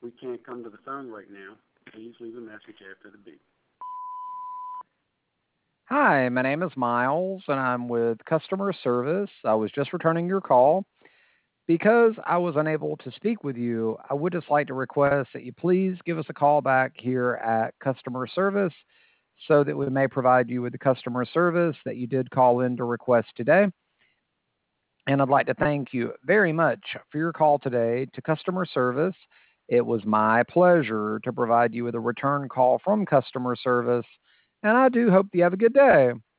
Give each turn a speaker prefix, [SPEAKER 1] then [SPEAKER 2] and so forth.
[SPEAKER 1] we can't come to the phone right now. Please leave a message after the beep.
[SPEAKER 2] Hi, my name is Miles, and I'm with customer service. I was just returning your call. Because I was unable to speak with you, I would just like to request that you please give us a call back here at customer service so that we may provide you with the customer service that you did call in to request today. And I'd like to thank you very much for your call today to customer service. It was my pleasure to provide you with a return call from customer service, and I do hope you have a good day.